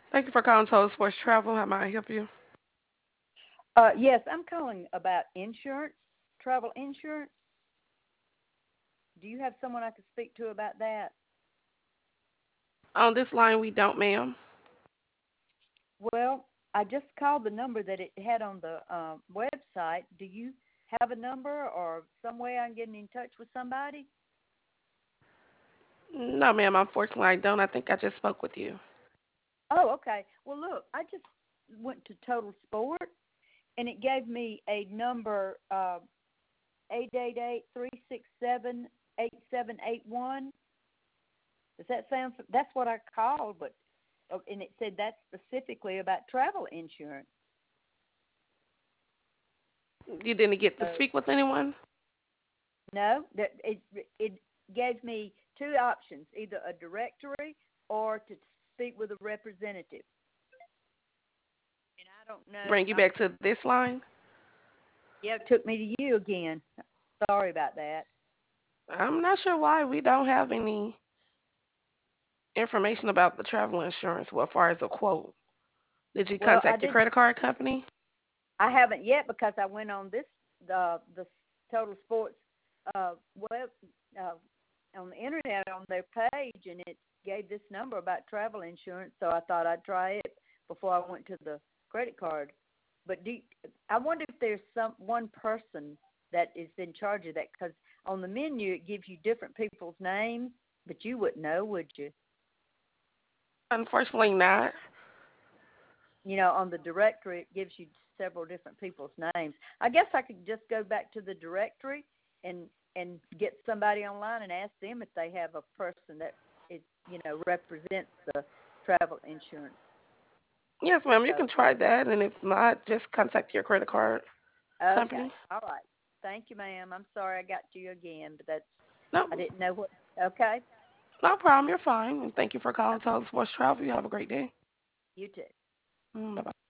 Thank you for calling Total Sports Travel. How may I help you? Yes, I'm calling about insurance, travel insurance. Do you have someone I could speak to about that? On this line, we don't, ma'am. Well, I just called the number that it had on the website. Do you have a number or some way I can get in touch with somebody? No, ma'am. Unfortunately, I don't. I think I just spoke with you. Oh, okay. Well, look, I just went to Total Sport and it gave me a number 888-367-8781. Does that sound? That's what I called, but and it said that's specifically about travel insurance. You didn't get to So speak with anyone? no, that it gave me two options: either a directory or to speak with a representative. And I don't know. Bring you back to this line? Yeah, it took me to you again. Sorry about that. I'm not sure why we don't have any information about the travel insurance. Well, as far as a quote, did you Well, I contact your didn't. credit card company? I haven't yet because I went on the Total Sports web uh, on the internet on their page, and it gave this number about travel insurance. So I thought I'd try it before I went to the credit card. But I wonder if there's some one person that is in charge of that because on the menu it gives you different people's names, but you wouldn't know, would you? Unfortunately, not. On the directory it gives you several different people's names. I guess I could just go back to the directory and get somebody online and ask them if they have a person that is represents the travel insurance. Yes, ma'am. You So can try that, and if not, just contact your credit card okay, company. all right. Thank you, ma'am. I'm sorry I got to you again, but that's No, I didn't know what. Okay, no problem. You're fine. And thank you for calling Total Sports Travel. You have a great day. you too. Bye bye.